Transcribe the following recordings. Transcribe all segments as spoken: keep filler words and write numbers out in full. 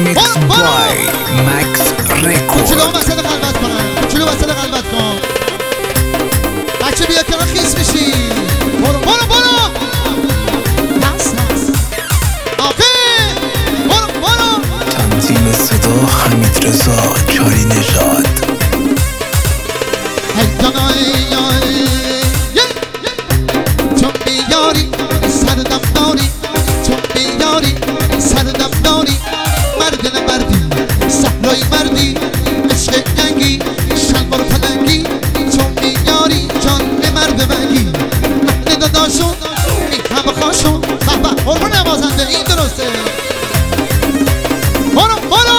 Remix by Max Record. چلو وسط قلبت کنم، چلو وسط قلبت کن. بچه بیا کنار خیس میشی. برو برو برو. نس نس. آفه. برو برو. تنظیم صدا حمید رضا چای نژاد. ای جانای آی. چون بیاری سردم داری، چون بیاری سردم داری. مرد نمردی صحرای مردی، عشق گنگی شلوار پلنگی. چون بیاری جان مرد منگی، اهل داداشون میهم خواشون. به به قربون نوازنده این درسته. برو برو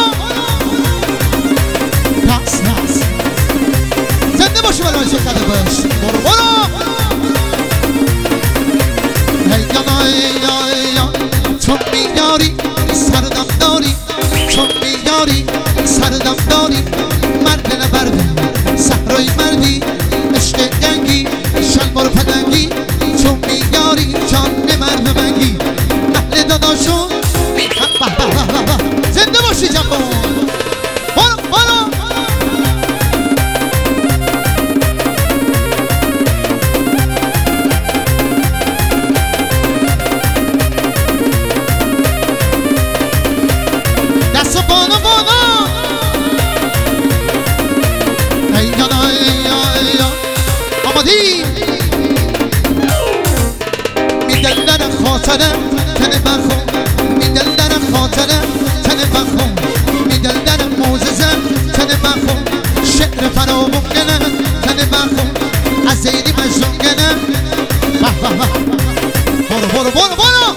پس پس زنده باشی برای من شکل باش. برو برو چون بیاری سردم داری، چون بیاری سردم داری. مرد نبردی صحرای مردی، عشق گنگی شلوار پلنگی. چون بیاری جان مرد منگی، اهل داداشون میهم. به به به به زنده باشی جوان. برو برو دست بالا بالا. ای جانا ای ای آمادی میدل در خاطره تن بخون، میدل در خاطره تن بخون، میدل در موززه تن بخون. شعر فرامونگنه تن بخون، از زیری مجنونگنه. به به به برو برو برو برو.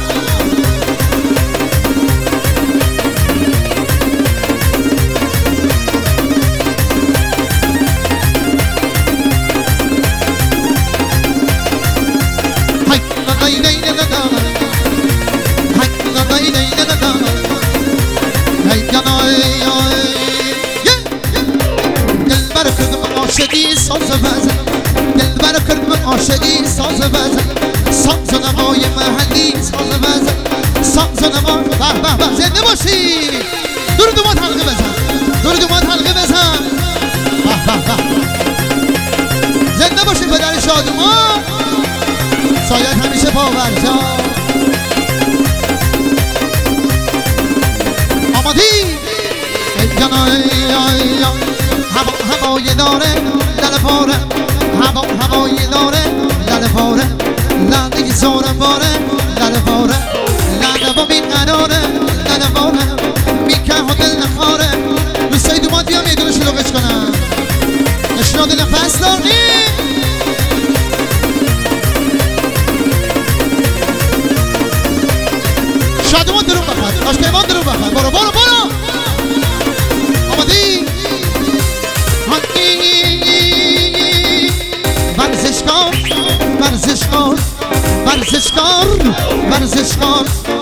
دلبر کردم عاشقی ساز بزن، دلبر کردم عاشقی ساز بزن. ساز و نوای محلی ساز بزن، ساز و نوای. به به به زنده باشی. دور دومات حلقه بزن، دور دومات حلقه بزن. به به به زنده باشی پدر شادمان. سایت همیشه پاورجا. آمادی ای جانای آی هوا هوای داره لل پاره، هوا هوای داره لل پاره. لنده زورم باره لل پاره، لنده با بین قراره لل پاره. میکه ها دل نخاره. دوستای دومات بیا میدونه شلوغش کنم. اشناد نفس داری. شادمان درون بخواد، آشتیمان درون بخواد. برو برو برو. آمادی ورزشکار ورزشکار ورزشکار ورزشکار